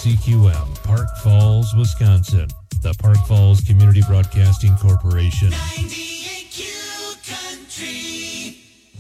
KCQM, Park Falls, Wisconsin. The Park Falls Community Broadcasting Corporation. 98Q Country.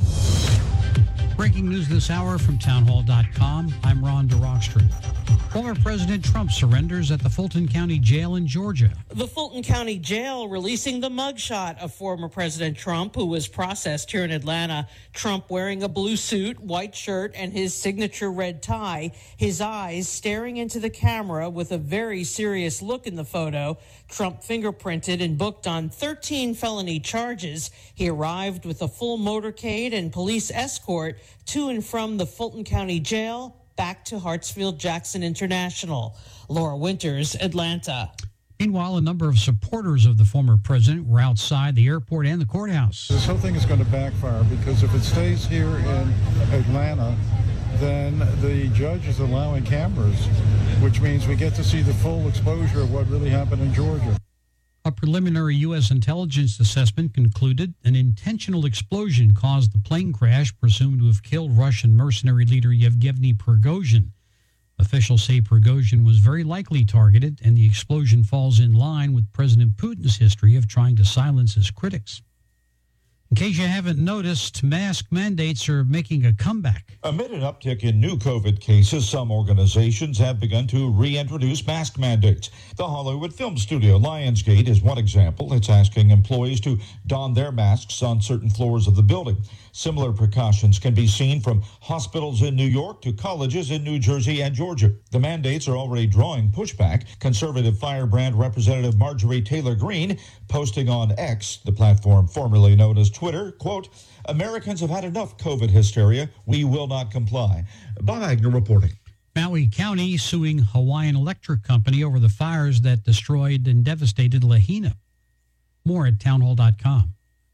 Breaking news this hour from townhall.com. I'm Ron DeRockstrom. Former President Trump surrenders at the Fulton County Jail in Georgia. The Fulton County Jail releasing the mugshot of former President Trump, who was processed here in Atlanta. Trump wearing a blue suit, white shirt, and his signature red tie. His eyes staring into the camera with a very serious look in the photo. Trump fingerprinted and booked on 13 felony charges. He arrived with a full motorcade and police escort to and from the Fulton County Jail back to Hartsfield-Jackson International. Laura Winters, Atlanta. Meanwhile, a number of supporters of the former president were outside the airport and the courthouse. This whole thing is going to backfire because if it stays here in Atlanta, then the judge is allowing cameras, which means we get to see the full exposure of what really happened in Georgia. A preliminary U.S. intelligence assessment concluded an intentional explosion caused the plane crash presumed to have killed Russian mercenary leader Yevgeny Prigozhin. Officials say Prigozhin was very likely targeted, and the explosion falls in line with President Putin's history of trying to silence his critics. In case you haven't noticed, mask mandates are making a comeback. Amid an uptick in new COVID cases, some organizations have begun to reintroduce mask mandates. The Hollywood film studio Lionsgate is one example. It's asking employees to don their masks on certain floors of the building. Similar precautions can be seen from hospitals in New York to colleges in New Jersey and Georgia. The mandates are already drawing pushback. Conservative firebrand Representative Marjorie Taylor Greene posting on X, the platform formerly known as Twitter, quote, "Americans have had enough COVID hysteria. We will not comply." Bob Agnew reporting. Maui County suing Hawaiian Electric Company over the fires that destroyed and devastated Lahaina. More at townhall.com.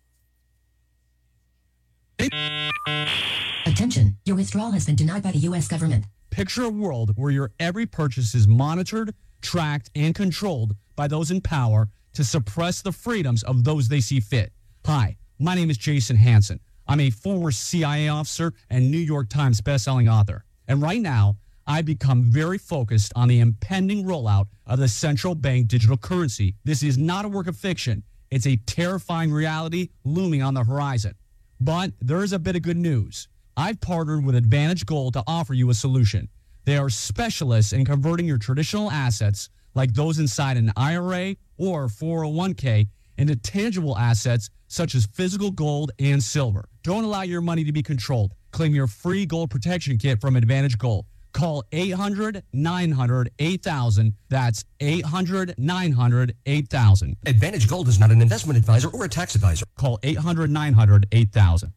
Attention, your withdrawal has been denied by the U.S. government. Picture a world where your every purchase is monitored, tracked, and controlled by those in power to suppress the freedoms of those they see fit. Hi, my name is Jason Hansen. I'm a former CIA officer and New York Times bestselling author. And right now, I've become very focused on the impending rollout of the central bank digital currency. This is not a work of fiction. It's a terrifying reality looming on the horizon. But there is a bit of good news. I've partnered with Advantage Gold to offer you a solution. They are specialists in converting your traditional assets, like those inside an IRA or 401k, into tangible assets such as physical gold and silver. Don't allow your money to be controlled. Claim your free gold protection kit from Advantage Gold. Call 800-900-8000. That's 800-900-8000. Advantage Gold is not an investment advisor or a tax advisor. Call 800-900-8000.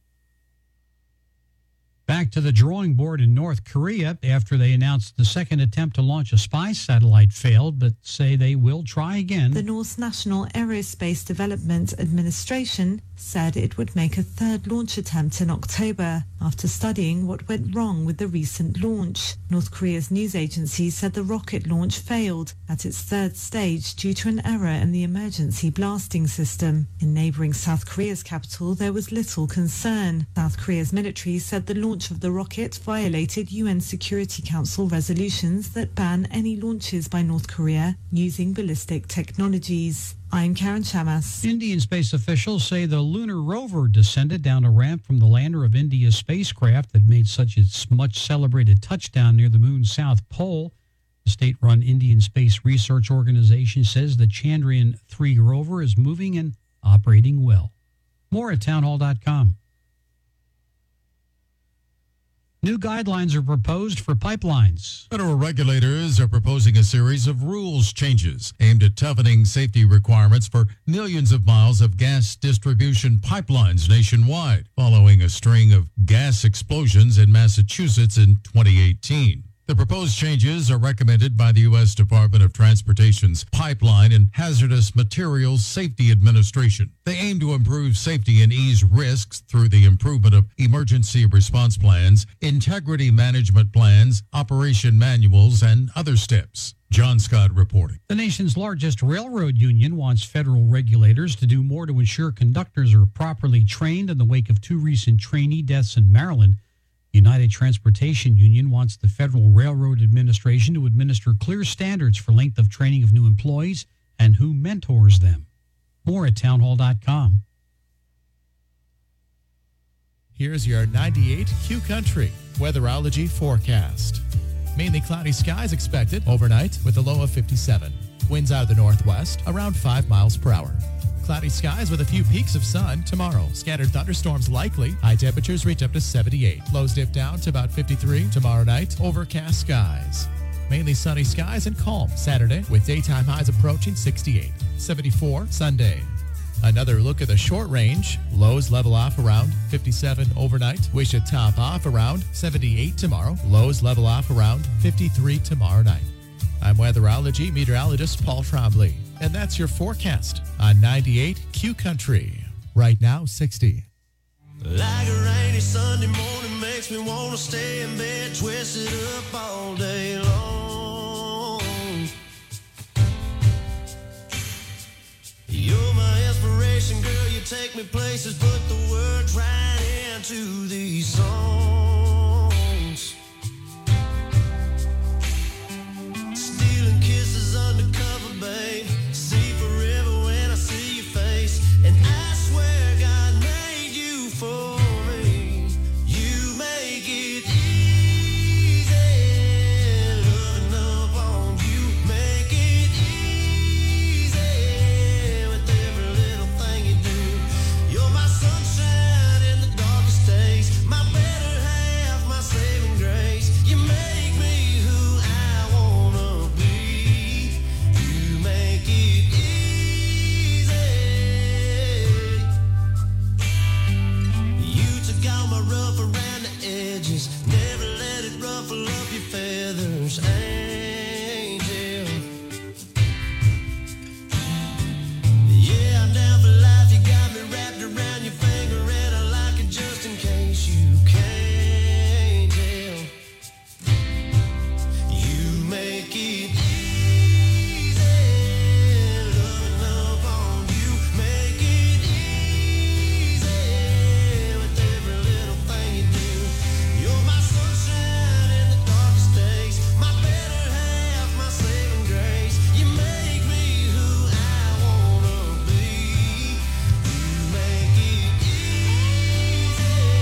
Back to the drawing board in North Korea after they announced the second attempt to launch a spy satellite failed, but say they will try again. The North National Aerospace Development Administration said it would make a third launch attempt in October after studying what went wrong with the recent launch. North Korea's news agency said the rocket launch failed at its third stage due to an error in the emergency blasting system. In neighboring South Korea's capital, there was little concern. South Korea's military said the launch of the rocket violated UN Security Council resolutions that ban any launches by North Korea using ballistic technologies. I'm Karen Chamas. Indian space officials say the lunar rover descended down a ramp from the lander of India's spacecraft that made such its much-celebrated touchdown near the moon's south pole. The state-run Indian Space Research Organization says the Chandrayaan-3 rover is moving and operating well. More at townhall.com. New guidelines are proposed for pipelines. Federal regulators are proposing a series of rules changes aimed at toughening safety requirements for millions of miles of gas distribution pipelines nationwide, following a string of gas explosions in Massachusetts in 2018. The proposed changes are recommended by the U.S. Department of Transportation's Pipeline and Hazardous Materials Safety Administration. They aim to improve safety and ease risks through the improvement of emergency response plans, integrity management plans, operation manuals, and other steps. John Scott reporting. The nation's largest railroad union wants federal regulators to do more to ensure conductors are properly trained in the wake of two recent trainee deaths in Maryland. United Transportation Union wants the Federal Railroad Administration to administer clear standards for length of training of new employees and who mentors them. More at townhall.com. Here's your 98 Q Country weatherology forecast. Mainly cloudy skies expected overnight with a low of 57. Winds out of the northwest around 5 miles per hour. Cloudy skies with a few peaks of sun tomorrow. Scattered thunderstorms likely. High temperatures reach up to 78. Lows dip down to about 53 tomorrow night. Overcast skies. Mainly sunny skies and calm Saturday with daytime highs approaching 68. 74 Sunday. Another look at the short range. Lows level off around 57 overnight. We should top off around 78 tomorrow. Lows level off around 53 tomorrow night. I'm weatherology meteorologist Paul Trombley. And that's your forecast on 98 Q Country. Right now, 60. Like a rainy Sunday morning makes me want to stay in bed, twisted up all day long. You're my inspiration, girl, you take me places, put the words right into these songs. Stealing kisses undercover, babe. See forever when I see your face. And I swear God made you for me. You make it easy. Loving up on you. Make it easy. With every little thing you do. You're my sunshine in the darkest days. My better half, my saving grace. You make me who I wanna be. You make it easy. You took out my rough around the edges. Never let it ruffle up your feathers, angel. Yeah, I'm down for life. You got me wrapped around your finger, and I like it just in case you can't tell. You make it easy. Loving up on you. Make it easy. With every little thing you do. You're my sunshine in the darkest days. My better half, my saving grace. You make me who I wanna be. You make it easy.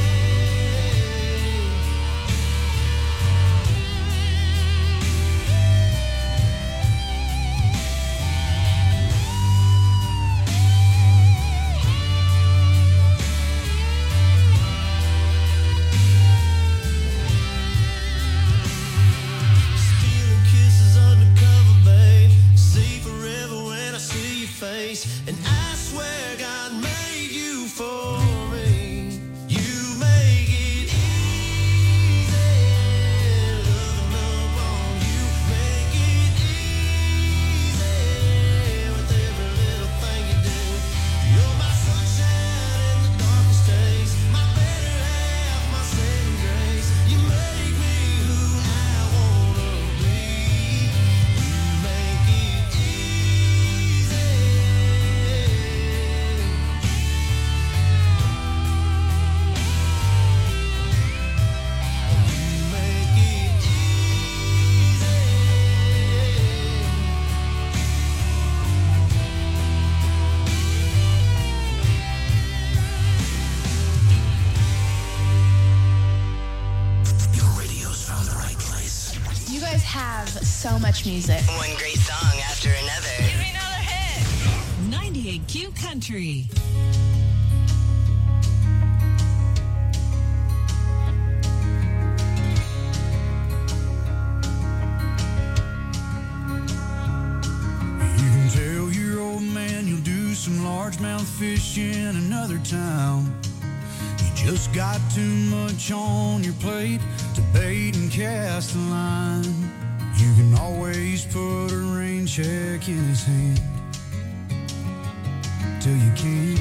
Stealing kisses undercover, babe. See forever when I see your face. And I swear God made you for me. You make it easy. Loving up on you. Make it easy. With every little thing you do. You're my sunshine in the darkest days. My better half, my saving grace. You make me who I wanna be. You make it easy. You make it easy. Your radio's found the right place. You guys have so much music. One great song after another. Give me another hit. 98 Q Country. You can tell your old man you'll do some largemouth fish in another town. You just got too much on your plate to bait and cast a line. You can always put a rain check in his hand till you can't.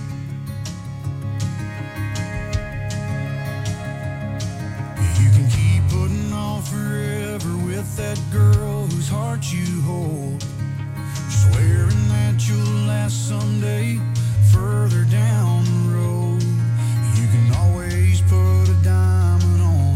You can keep putting off forever with that girl whose heart you hold, swearing that you'll last someday further down the road. You can always put a diamond on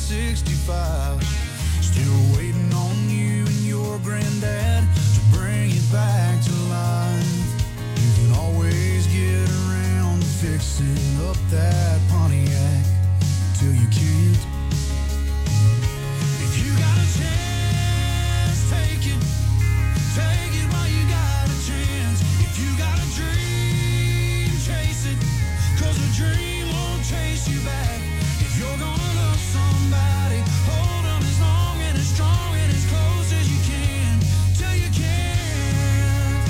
65. Still waiting on you and your granddad to bring it back to life. You can always get around to fixing up that Pontiac till you can't. If you got a chance, take it. Take it while you got a chance. If you got a dream, chase it. 'Cause a dream won't chase you back. If you're gonna love somebody, hold them as long and as strong and as close as you can, till you can't.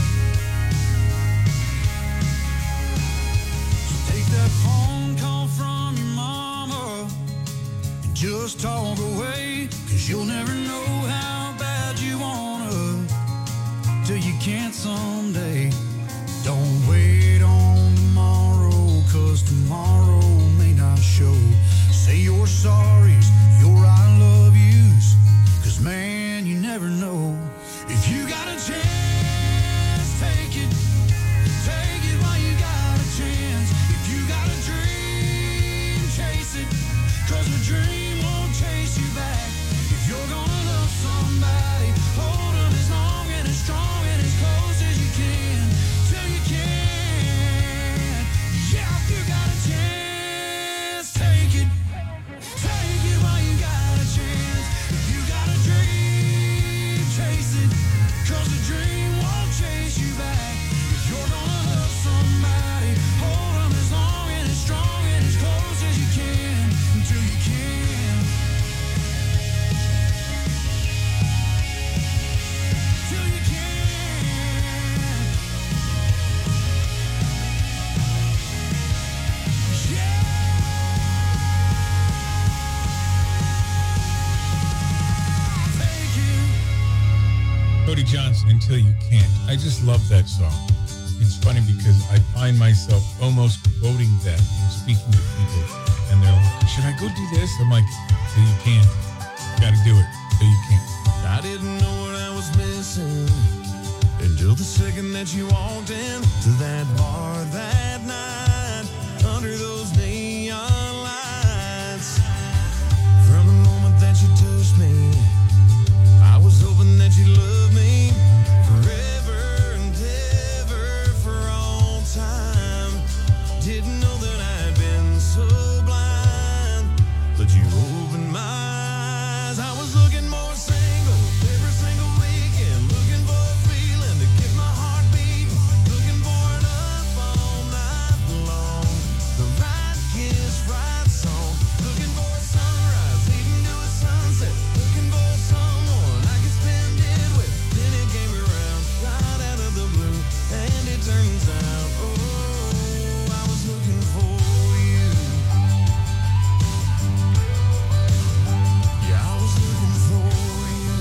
So take that phone call from your mama and just talk away, 'cause you'll never know how bad you wanna till you can't someday. Don't wait on tomorrow, 'cause tomorrow may not show. Say your sorries, your I love yous, 'cause man, you never know. If you got a chance, take it. Take it while you got a chance. If you got a dream, chase it. 'Cause a dream won't chase you back. If you're gonna love somebody, hold them as long and as strong and as close as you can, till you can. Yeah, if you got a chance, take it. Take it while you got a chance. If you got a dream, chase it. 'Cause a dream won't chase you back. If you're gonna love somebody, hold them as long and as strong and as close as you can, until you can. Till you can. Yeah. Cody Johnson, Until You Can't. I just love that song. It's funny because I find myself almost quoting that when speaking to people, and they're like, should I go do this? I'm like, till you can't. You gotta do it till you can't. I didn't know what I was missing until the second that you walked in to that bar that night under those neon lights. From the moment that you touched me, I was hoping that you'd love me forever and ever for all time. Didn't know that I'd been so blind, but you opened my eyes. I was looking more single every single weekend, looking for a feeling to get my heart beating, looking for it up all night long. The right kiss, right song, looking for a sunrise, leading to a sunset, looking for someone I could spend it with. Then it came around right out of the blue, and it turns out, oh, I was looking for you. Yeah, I was looking for you.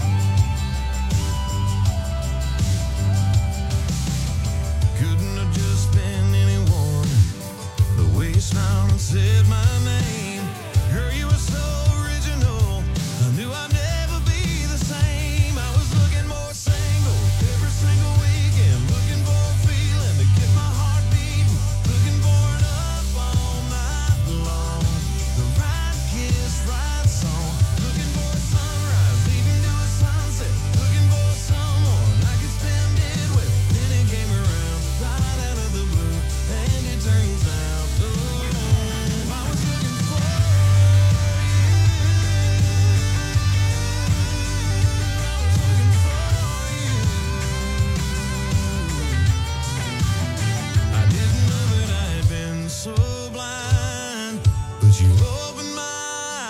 Couldn't have just been anyone. The way you smiled and said my name, girl, you were so original. I knew I'd never be the same. I was looking more single every single weekend, looking for a feeling to get my heart beating, looking for it up all night long. The right kiss, right song, looking for a sunrise, leading to a sunset, looking for someone I could spend it with. Then it came around right out of the blue, and it turns out, oh, I was looking for you. I didn't know that I had been so blind, but you opened my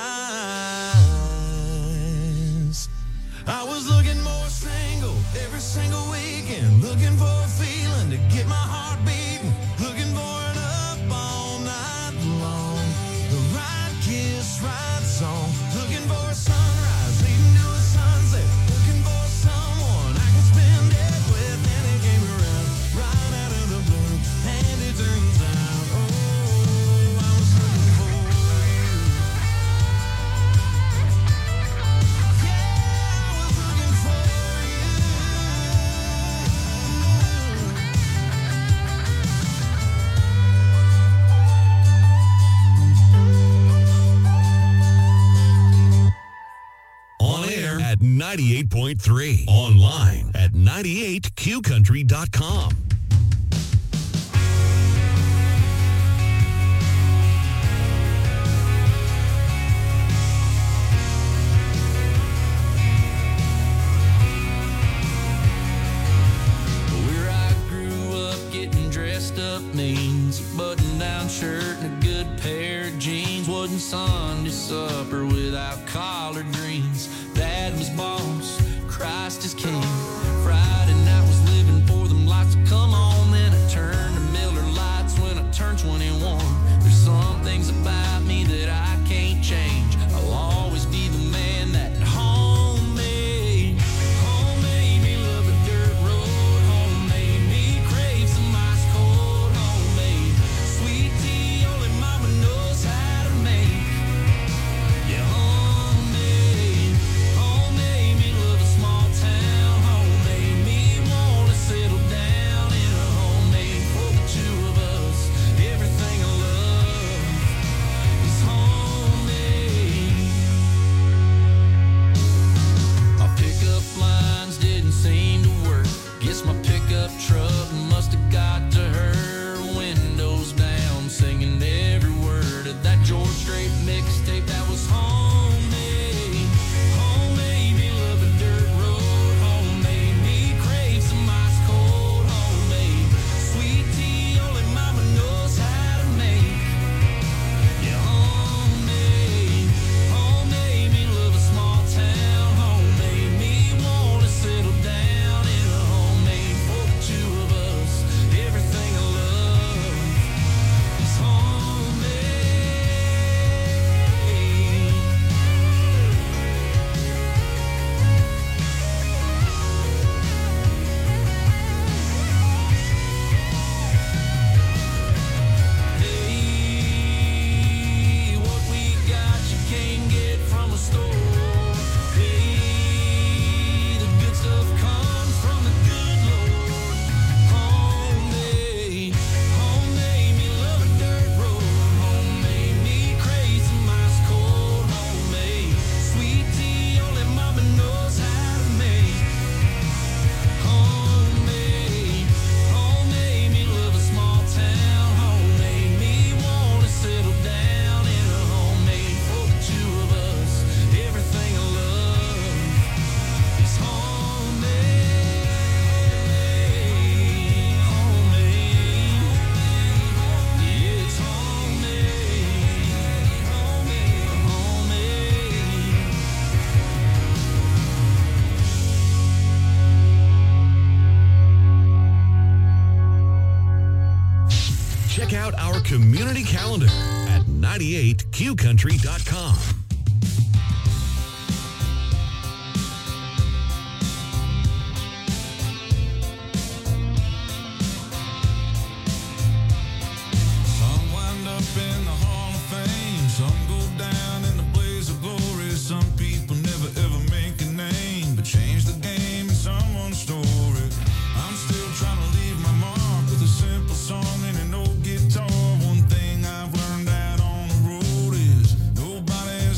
eyes. I was looking more single every single weekend, looking for a feeling to get my heart beating, looking for it up all night long. The right kiss, right song, looking for a sunrise, leading to a sunset, looking for someone I can spend it with. And it came around right out of the blue, and it turns out, oh, I was looking for you. 98.3. Online at 98qcountry.com. Where I grew up, getting dressed up means a button-down shirt and a good pair of jeans. Wasn't Sunday supper without collard greens. Dad was boss, Christ is king. Friday night was living for them lights to come on. Then I turned to Miller Lights when I turned 21. There's some things about me that I can't change. I'll always be the man that home made. Home made me love a dirt road. Home made me crave some ice cold. Home made sweet tea only mama knows how to make. Yeah, home made. Home made me love a small town. Home made me wanna settle down in a homemade for the two of us. Everything I love is homemade. My pickup lines didn't seem to work. Guess my pickup truck must have got to her. Windows down, singing every word of that George Strait mixtape that was homemade. Home made me love a dirt road. Home made me crave some ice cold. Homemade sweet tea only mama knows how to make. Yeah, homemade. Home made me love a small town. Home made me wanna settle down in a homemade for the two of us. Everything I love is Hey, what we got you can't get from a store. Hey, the good stuff comes from the good Lord. Homemade, home made me love a dirt road. Home made me crave some ice cold. Homemade sweet tea only mama knows how to make. Homemade, home made me love a small town. Home made me wanna settle down in a homemade for the two of us. Everything I love is homemade. Homemade, yeah, it's homemade. Homemade. Check out our community calendar at 98qcountry.com. Some wind up in the Hall of Fame. Some go down in the blaze of glory. Some people never ever make a name, but change the game in someone's story. I'm still trying to leave my mark with a simple song and an old guitar. One thing I've learned out on the road is nobody has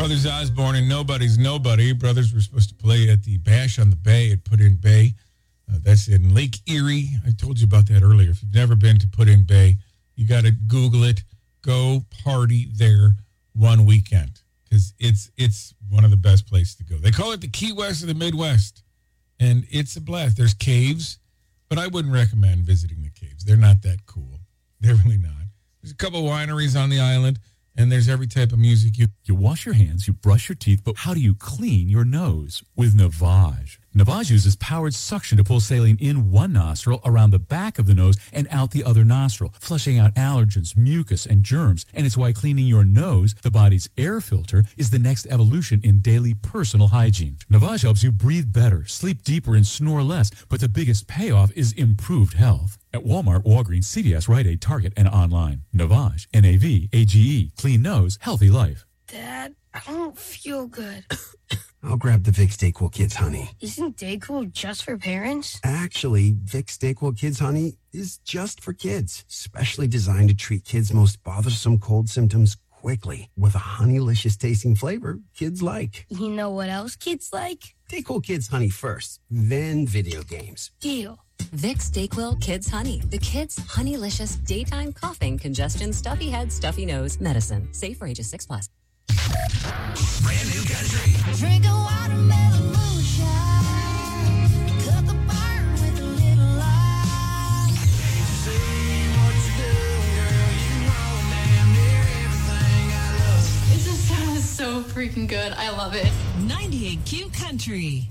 Brothers Osborne and Nobody's Nobody. Brothers were supposed to play at the Bash on the Bay at Put In Bay. That's in Lake Erie. I told you about that earlier. If you've never been to Put In Bay, you got to Google it. Go party there one weekend because it's one of the best places to go. They call it the Key West of the Midwest, and it's a blast. There's caves, but I wouldn't recommend visiting the caves. They're not that cool. They're really not. There's a couple wineries on the island, and there's every type of music. You wash your hands, you brush your teeth, but how do you clean your nose? With Navage. Navage uses powered suction to pull saline in one nostril, around the back of the nose, and out the other nostril, flushing out allergens, mucus, and germs. And it's why cleaning your nose, the body's air filter, is the next evolution in daily personal hygiene. Navage helps you breathe better, sleep deeper, and snore less, but the biggest payoff is improved health. At Walmart, Walgreens, CVS, Rite Aid, Target, and online. Navage, N-A-V-A-G-E, clean nose, healthy life. Dad, I don't feel good. I'll grab the Vicks DayQuil Kids Honey. Isn't DayQuil just for parents? Actually, Vicks DayQuil Kids Honey is just for kids, specially designed to treat kids' most bothersome cold symptoms quickly with a honeylicious tasting flavor kids like. You know what else kids like? DayQuil Kids Honey first, then video games. Deal. Vicks DayQuil Kids Honey. The kids' honeylicious daytime coughing, congestion, stuffy head, stuffy nose medicine. Safe for ages 6+. Brand new country. Drink a watermelon moonshine. Cut the burn with a little lime. Say what you do, girl. You know damn near everything I love. This sounds so freaking good. I love it. 98 Q Country.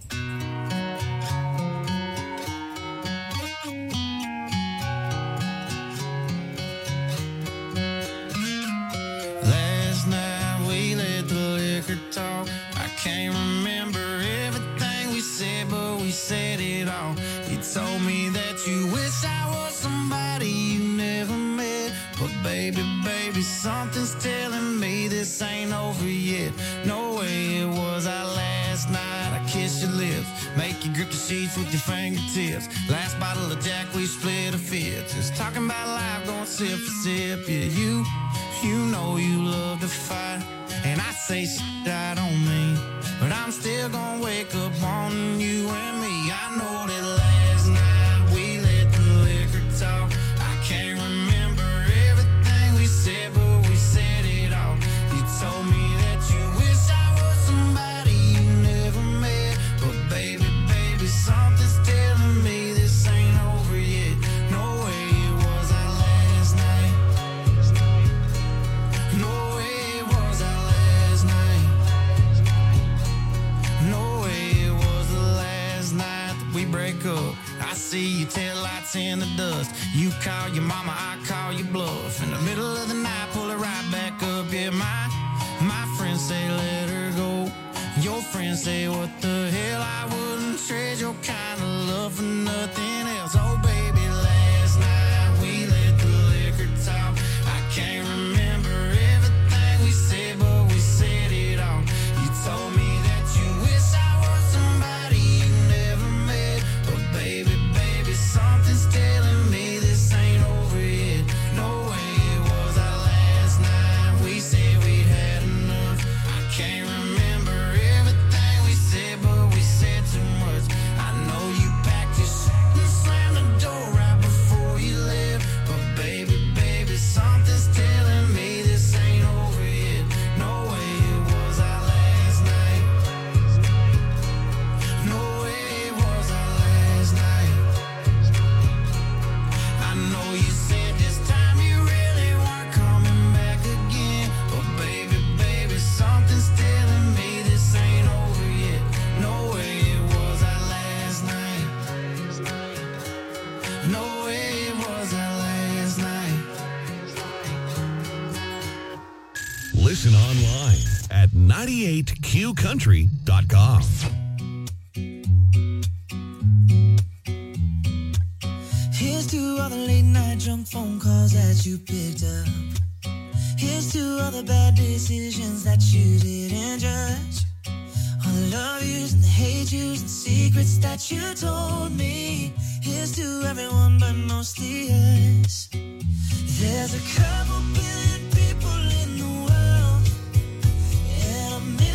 Last night we let the liquor talk. I can't remember everything we said, but we said it all. You told me that you wish I was somebody you never met. But baby, something's telling me this ain't over yet. No way it was our last night. I kissed your lips, make you grip the sheets with your fingertips. Last bottle of Jack, we split a fifth. Just talking about life, going sip for sip. Yeah, you know you love to fight, and I say shit I don't mean, but I'm still gonna wake up wanting you and me. I know that last night we let the liquor talk. I can't remember everything we said, but we said it all. You told me that you wish I was somebody you never met, but baby, something's telling me this ain't over yet. No way it was our last night. No way it was our last night. No way it was the last night that we break up. I see your taillights in the dust. You call your mama, I call your bluff. In the middle of the night, pull it right back up. Yeah, my friends say let her go. Your friends say what the hell, I wouldn't trade your kind of love for nothing else. Oh baby, last night we let the liquor talk. I can't remember everything we said, but we said it all. You told me that you wish I was somebody you never met, but baby, something's telling me this ain't over yet. No way it was our last night. We said we'd had enough. I can't remember everything we said, but we said too much. I know you packed your shit and slammed the door right before you left, but baby, something's telling me this ain't over yet. No way it was our last night. No way it was our last night. I know you said this time you really weren't coming back again, but baby, something's telling me this ain't over yet. No way it was our last night. No way it was our last night. Listen online at 98qcountry.com. Here's to all the late night drunk phone calls that you picked up. Here's to all the bad decisions that you didn't judge. All the love yous and the hate yous and secrets that you told me. Here's to everyone but mostly us. There's a couple billion people in the world, and a million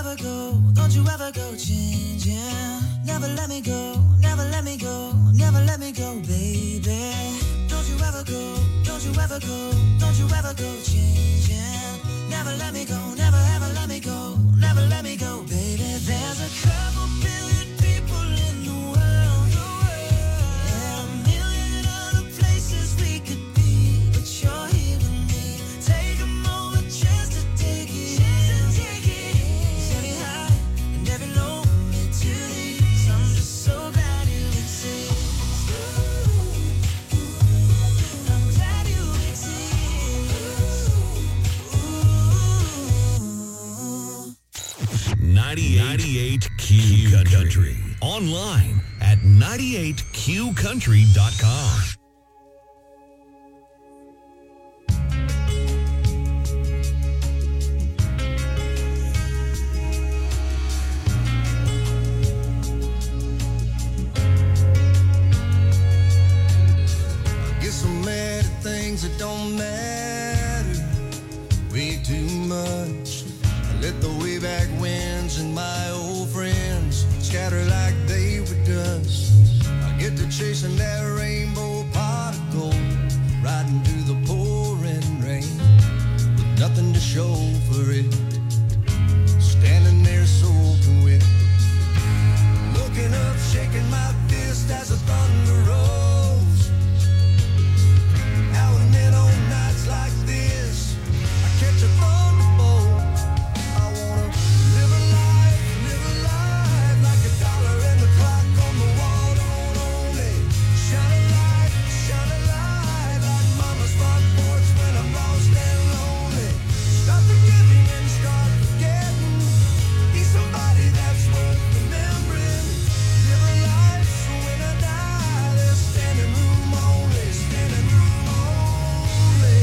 ever go, don't you ever go changing. Never let me go, never let me go, never let me go, baby. Don't you ever go, don't you ever go, don't you ever go changing. Never let me go, never ever let me go, never let me go, baby. There's a couple billion people in the world, and a million other places we could be, but you're here with me. Take a moment just to take it in. Every high and every low meant to these. I'm just so glad you exist. I'm glad you exist. 98 Q Country. Online at 98QCountry.com. Get so mad at things that don't matter way too much. I let the way back winds and my old friends scatter like they were dust. I get to chasing that rainbow pot of gold, riding through the pouring rain with nothing to show for it. Standing there soaking wet, looking up, shaking my fist as the thunder rolls. Now and then on nights like this, I catch a thunderbolt. I wanna live a life like a dollar and the clock on the wall don't only shine a light like mama's front porch when I'm lost and lonely. Stop forgiving and start forgetting. Be somebody that's worth remembering. Live a life so when I die, there's standing room only, standing room only.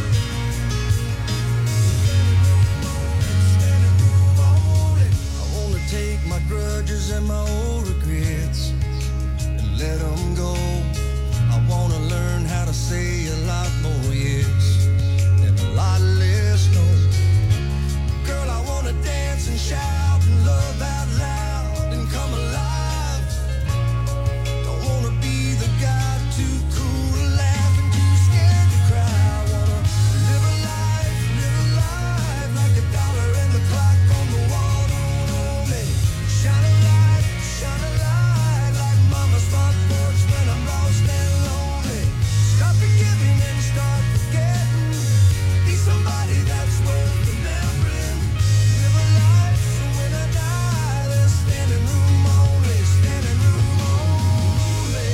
Standing room only. I wanna take my grudges and my old regrets and let them go. I wanna learn how to say a lot more yes and a lot less no. Girl, I wanna dance and shout and love out loud and come alive. Don't wanna be the guy too cool to laugh and too scared to cry. I wanna live a life like a dollar and the clock on the wall don't only shine a light like mama's front porch when I'm lost and lonely. Stop forgiving and start forgetting. Be somebody that's worth remembering. Live a life so when I die, there's standing room only, standing room only.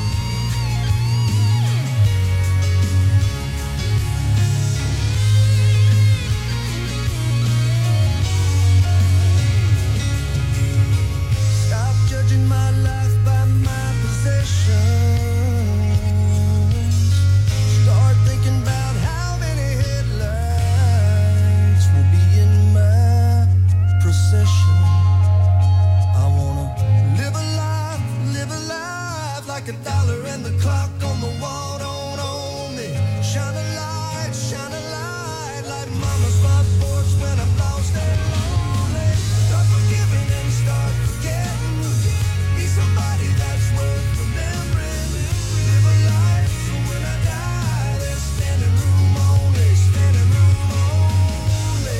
Stop judging my life by my possessions. Start thinking about how many headlights will be in my procession. I wanna live a life like a dollar and the clock on the wall don't own me. Shine a light like mama's front porch when I'm lost and lonely. Start forgiving and start forgetting. Be somebody that's worth remembering. Live a life so when I die, there's standing room only, standing room only.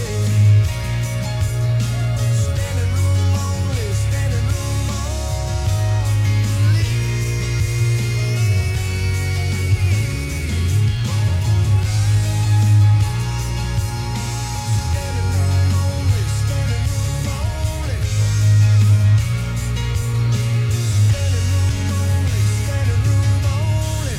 Standing room only, standing room only. Standing room only, standing room only. Standing room only, standing room only.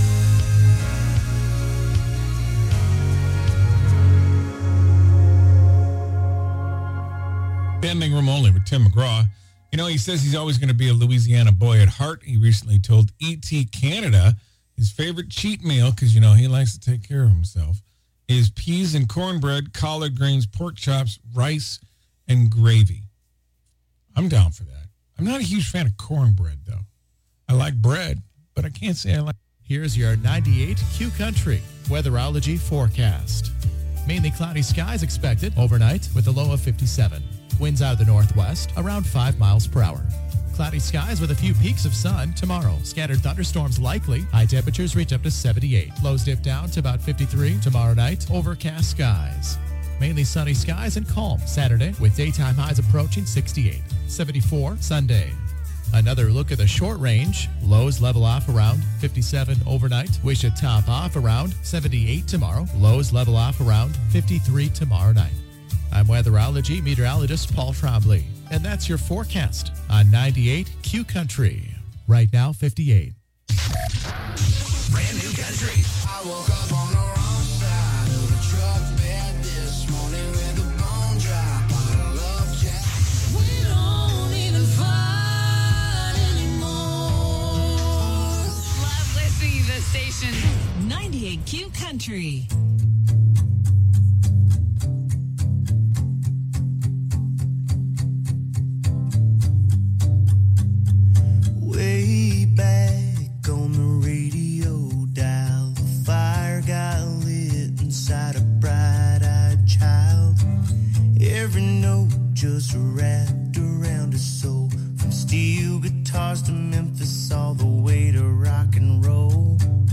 Standing room only with Tim McGraw. You know, he says he's always going to be a Louisiana boy at heart. He recently told E.T. Canada his favorite cheat meal, because, you know, he likes to take care of himself, is peas and cornbread, collard greens, pork chops, rice, and gravy. I'm down for that. I'm not a huge fan of cornbread, though. I like bread, but I can't say I like... Here's your 98 Q Country weatherology forecast. Mainly cloudy skies expected overnight with a low of 57. Winds out of the northwest, around 5 miles per hour. Cloudy skies with a few peaks of sun tomorrow. Scattered thunderstorms likely. High temperatures reach up to 78. Lows dip down to about 53 tomorrow night. Overcast skies. Mainly sunny skies and calm Saturday with daytime highs approaching 68. 74 Sunday. Another look at the short range. Lows level off around 57 overnight. We should top off around 78 tomorrow. Lows level off around 53 tomorrow night. I'm weatherology meteorologist Paul Trombley. And that's your forecast on 98 Q Country. Right now, 58. Brand new country. I woke up on the wrong side of the truck bed this morning with a bone dry bottle of Jack. We don't even fight anymore. Love listening to the station. 98 Q Country. Way back on the radio dial, the fire got lit inside a bright-eyed child. Every note just wrapped around his soul, from steel guitars to Memphis, all the way to rock and roll.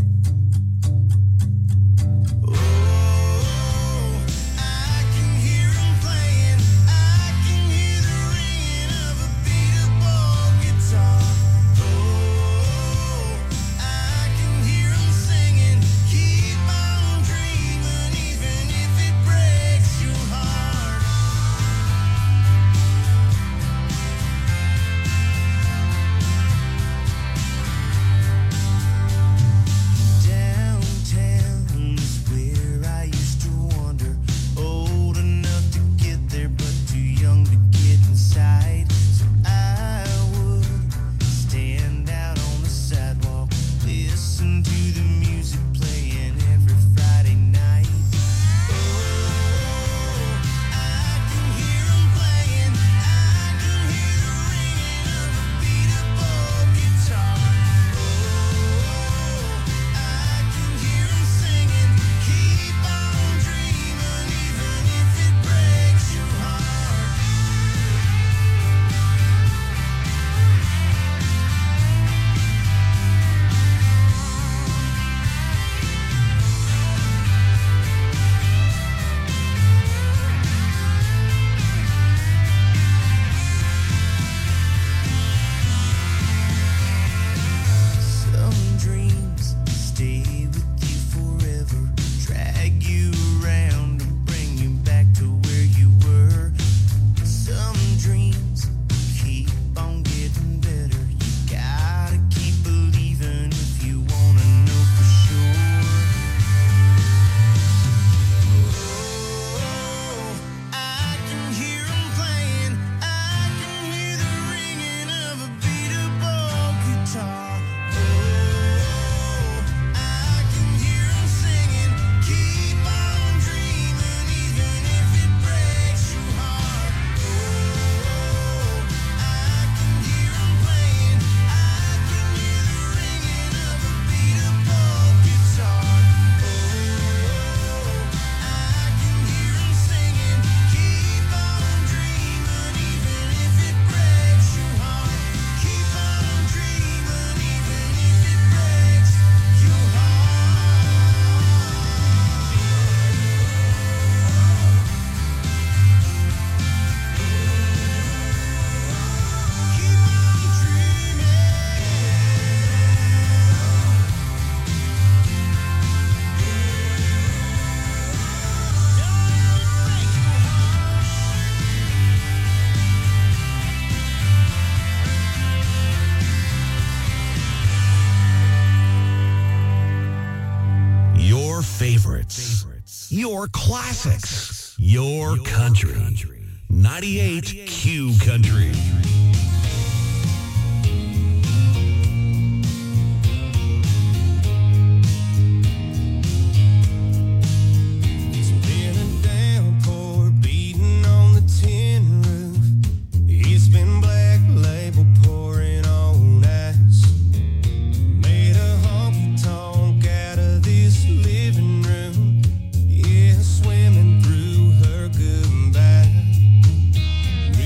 Your classics. Your country. 98 Q Country. Swimming through her good and bad.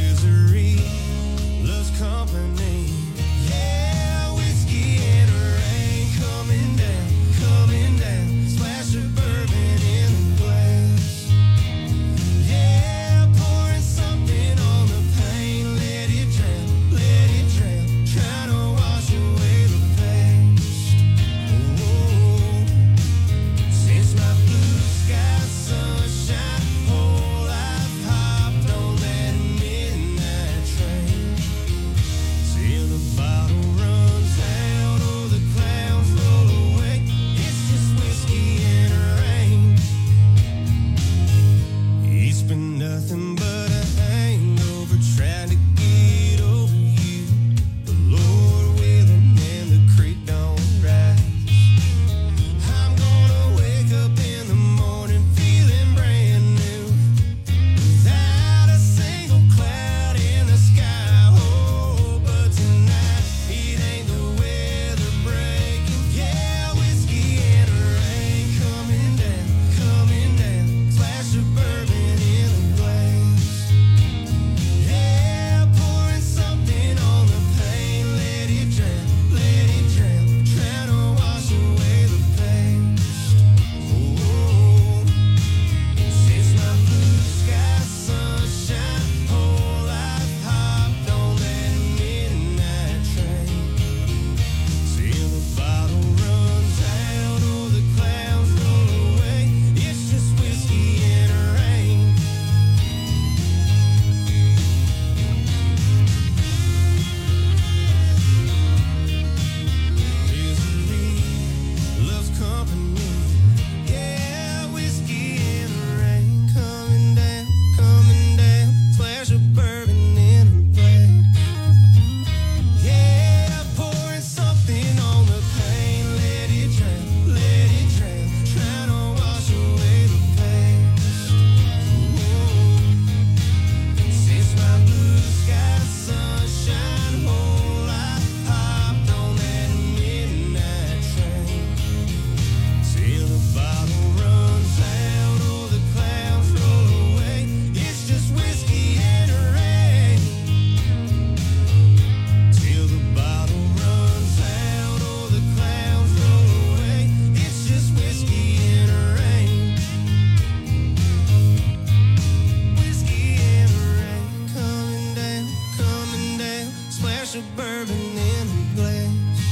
glass of bourbon in a glass.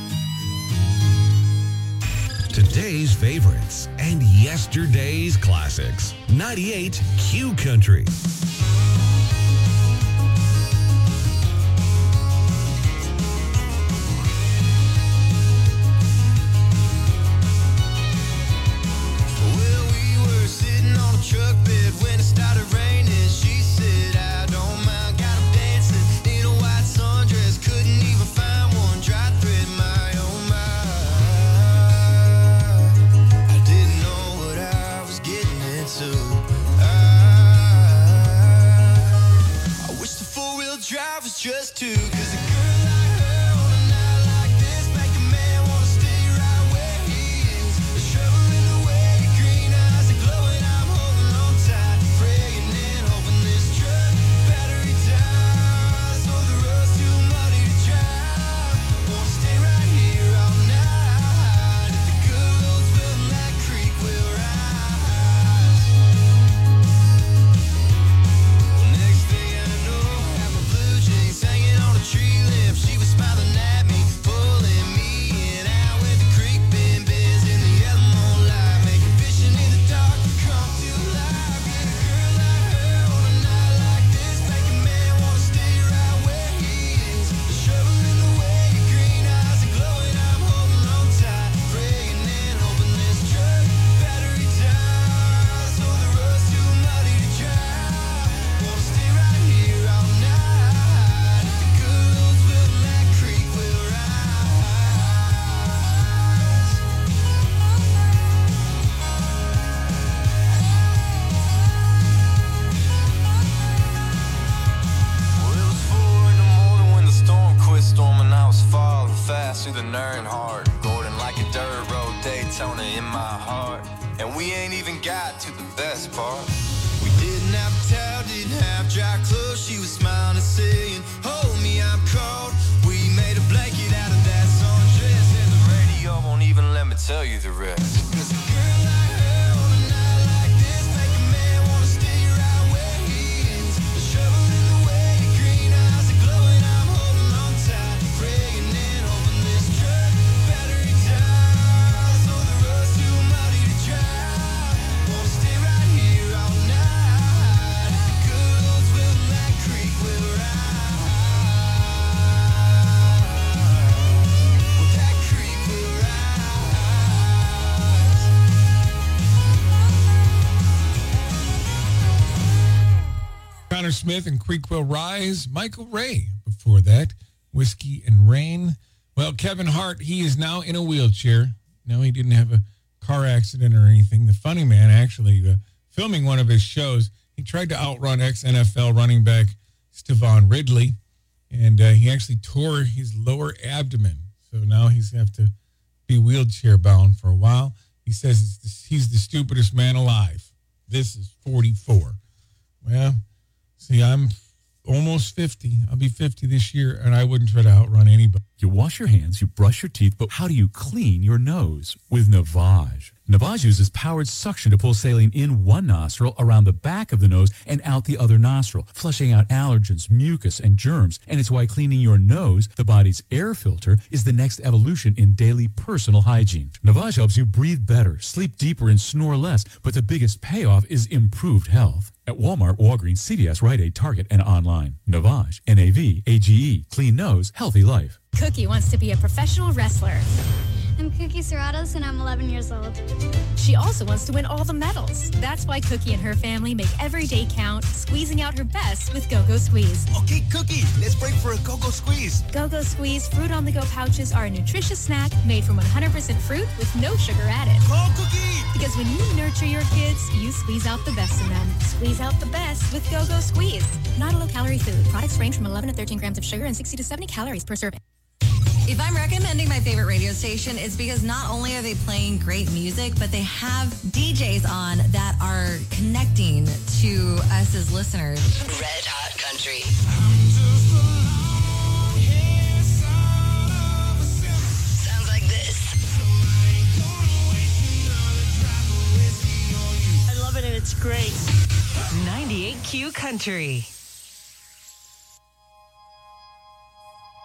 Today's favorites and yesterday's classics. 98 Q Country. Well, we were sitting on a truck bed when it started raining. She said, I don't mind, got 'em dancing in a white sundress. Couldn't even find one dry thread, my oh my. I didn't know what I was getting into. I wish the four-wheel drive was just two, 'cause a girl like her on a night like this make a man wanna stay right where he is. A shovel in the way, your green eyes are glowing. I'm holding on tight, praying and hoping this truck battery dies. So the road's too muddy to drive. Wanna stay right here all night. If the good Lord's willing, that creek will rise. Well, next thing I know, I have my blue jeans hanging on a tree limb. She was smiling at me, pulling me in. Out with the creek bend, bends in the yellow moonlight, making fishing in the dark come to life. Get a girl like her on a night like this, make a man wanna stay right where he is. The shovel in the way, your green eyes are glowing. I'm holding on tight, praying and hoping this truck battery dies. So the road's too muddy to drive. Wanna stay right here all night. If the good Lord's willing, that creek will rise. Well, it was 4 in the morning when the storm quit storming. I was falling fast through the Earnhardt, Gordon like a dirt road Daytona in my heart. And we ain't even got to the best part. We didn't have a towel, didn't have dry clothes. She was smiling and saying, hold me, I'm cold. We made a blanket out of that sundress, and the radio won't even let me tell you the rest. 'Cause a girl like her on a night like this make a man wanna stay right where he is. The shovel in the way, your green eyes are glowing. I'm holding on tight, praying and hoping this truck battery dies. So the road's too muddy to drive. Wanna stay right here all night. If the good Lord's willing, that creek will rise. Well, that creek will rise. Connor Smith and Creek Will Rise. Michael Ray before that. Whiskey and Rain. Well, Kevin Hart, he is now in a wheelchair. No, he didn't have a car accident or anything. The funny man, actually, filming one of his shows, he tried to outrun ex-NFL running back Stevan Ridley, and he actually tore his lower abdomen. So now he's going to have to be wheelchair bound for a while. He says he's the stupidest man alive. This is 44. Well, see, I'm almost 50. I'll be 50 this year, and I wouldn't try to outrun anybody. You wash your hands, you brush your teeth, but how do you clean your nose? With Navage. Navage uses powered suction to pull saline in one nostril, around the back of the nose, and out the other nostril, flushing out allergens, mucus, and germs. And it's why cleaning your nose, the body's air filter, is the next evolution in daily personal hygiene. Navage helps you breathe better, sleep deeper, and snore less, but the biggest payoff is improved health. At Walmart, Walgreens, CVS, Rite Aid, Target, and online. Navage, N-A-V-A-G-E. Clean nose, healthy life. Cookie wants to be a professional wrestler. I'm Cookie Serratos, and I'm 11 years old. She also wants to win all the medals. That's why Cookie and her family make every day count, squeezing out her best with Go-Go Squeeze. Okay, Cookie, let's break for a Go-Go Squeeze. Go-Go Squeeze fruit-on-the-go pouches are a nutritious snack made from 100% fruit with no sugar added. Go, Cookie! Because when you nurture your kids, you squeeze out the best in them. Squeeze out the best with Go-Go Squeeze. Not a low-calorie food. Products range from 11 to 13 grams of sugar and 60 to 70 calories per serving. If I'm recommending my favorite radio station, it's because not only are they playing great music, but they have DJs on that are connecting to us as listeners. Red Hot Country. Sounds like this. I love it and it's great. 98Q Country.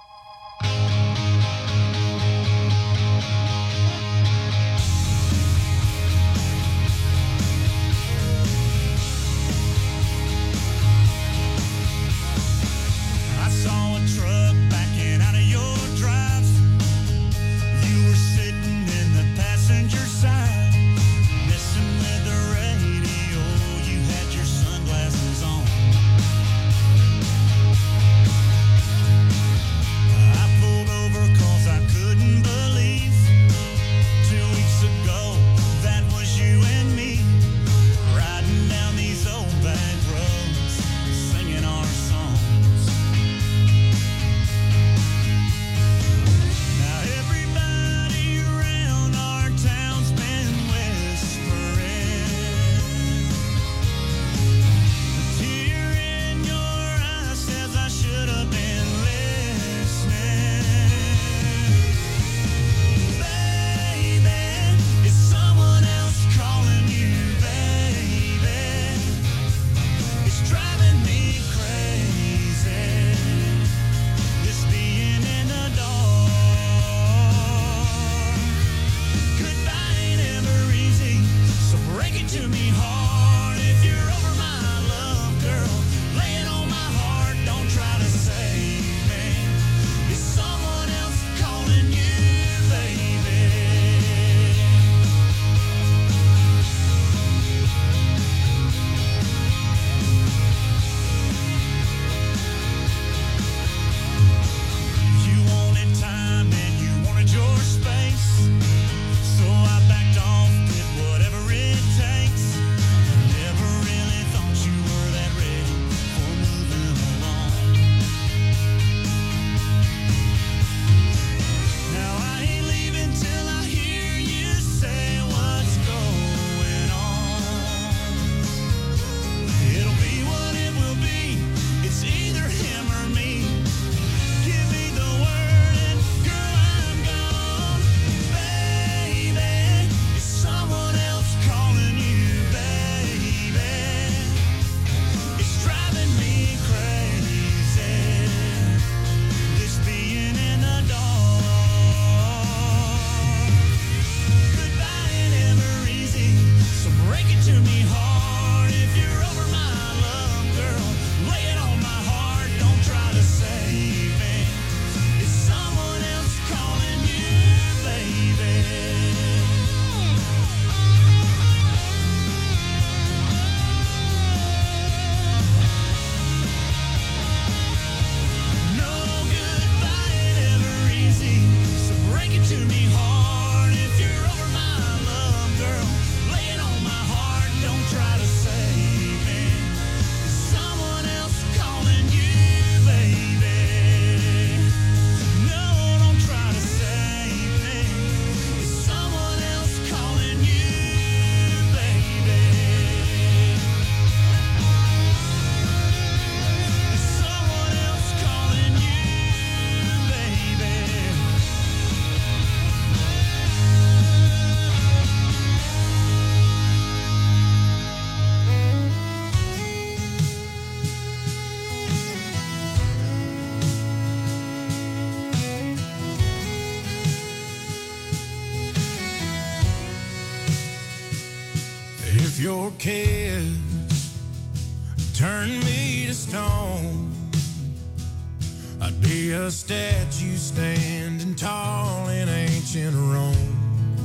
your kiss turned me to stone, I'd be a statue standing tall in ancient Rome.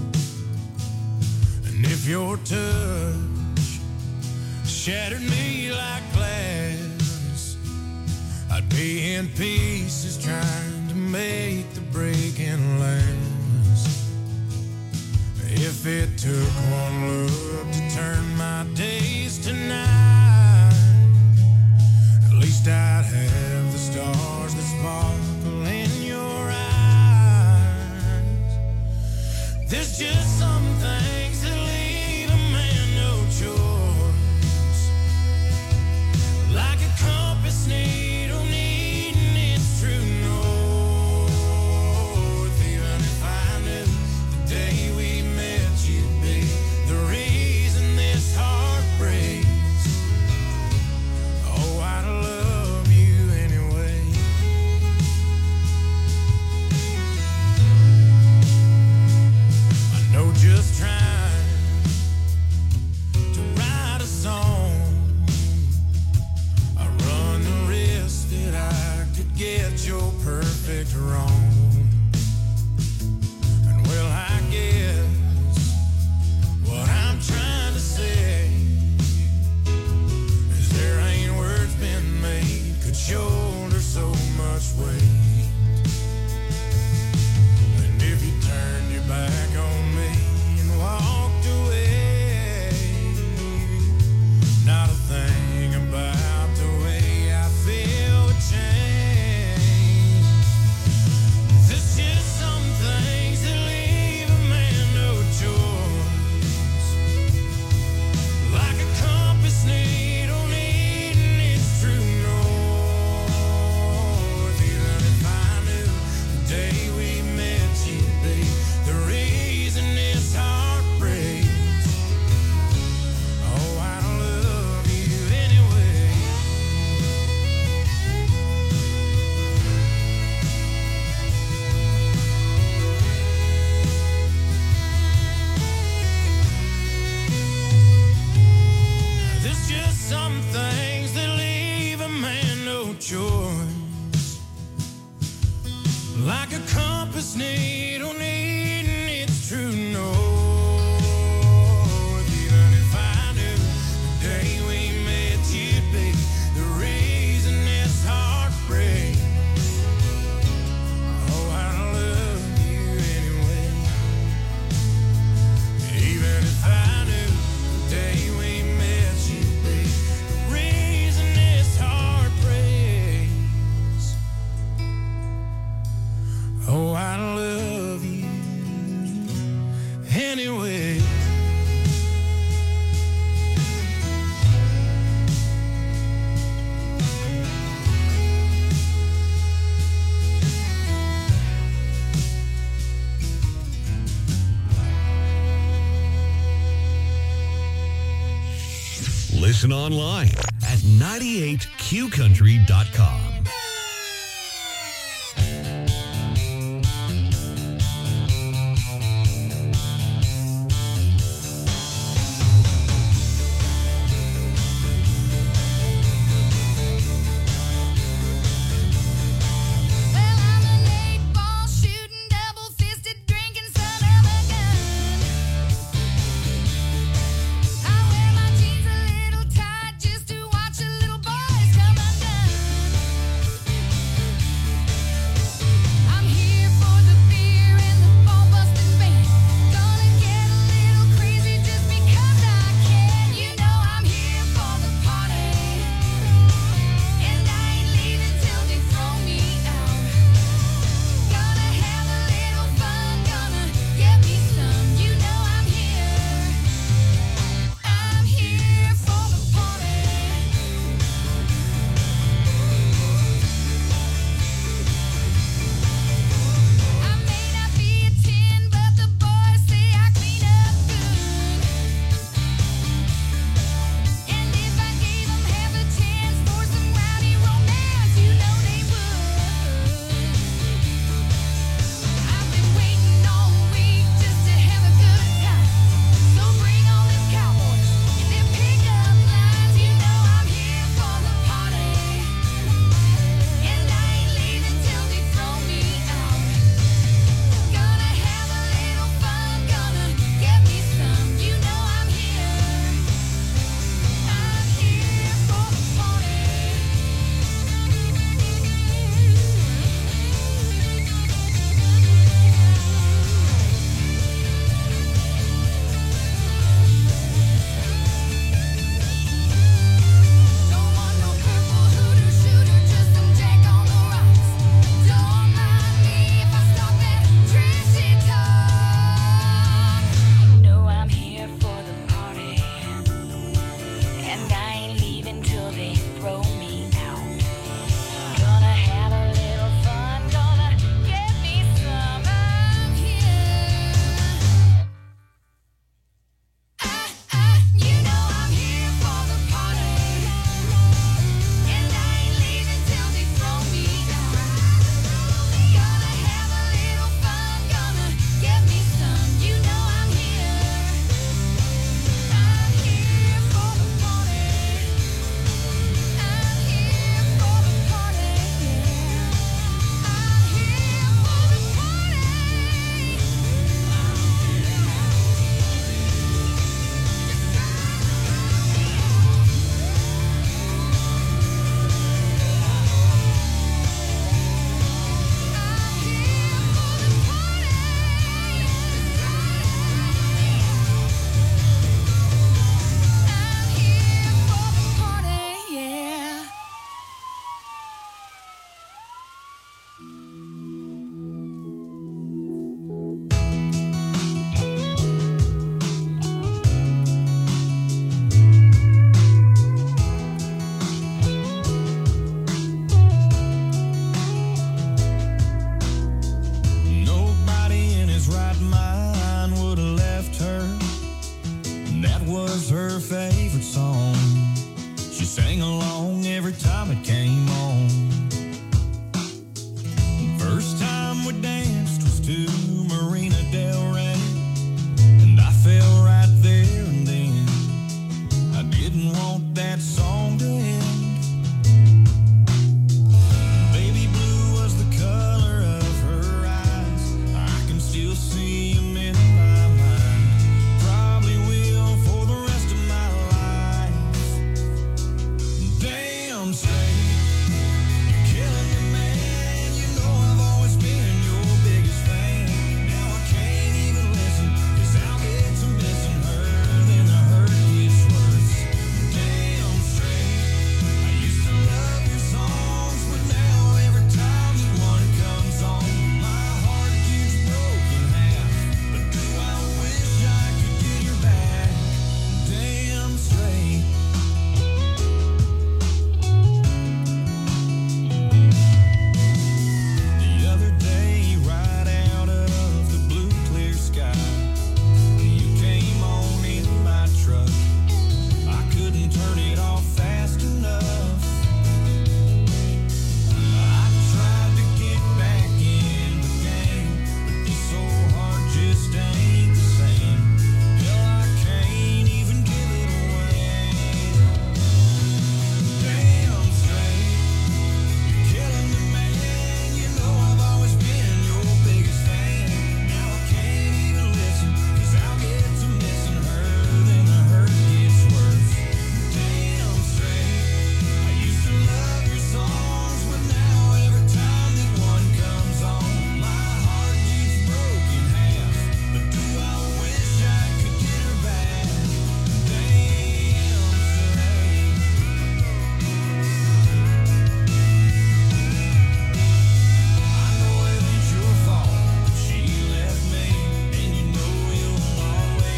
And if your touch shattered me like glass, I'd be in pieces trying to make the breaking last. If it took one look to turn my days to night, at least I'd have the stars that sparkle in your eyes. There's just some things that leave a man no choice, like a compass needle needing its true north. Even if I knew the day we met you'd be the reason this heart breaks, oh, I'd love you anyway. I know just trying to write a song, I run the risk that I could get your perfect wrong. And well, I guess what I'm trying to say is there ain't words been made could shoulder so much weight. And if you turned your back on me and walked away, not a thing about the way I feel would change. There's just some things that leave a man no choice, like a compass needle needing its true north. Even if I knew the day we met you'd be the reason this heart breaks, oh, I'd love you anyway. There's just some things that leave a man no choice, like a compass needle needing its true north. Even if I knew the day we met you'd be the reason this heart breaks, oh, I'd love you anyway. Even if I knew the day we met you'd be the reason this heart breaks, oh, I'd love you anyway. Listen online at 98qcountry.com.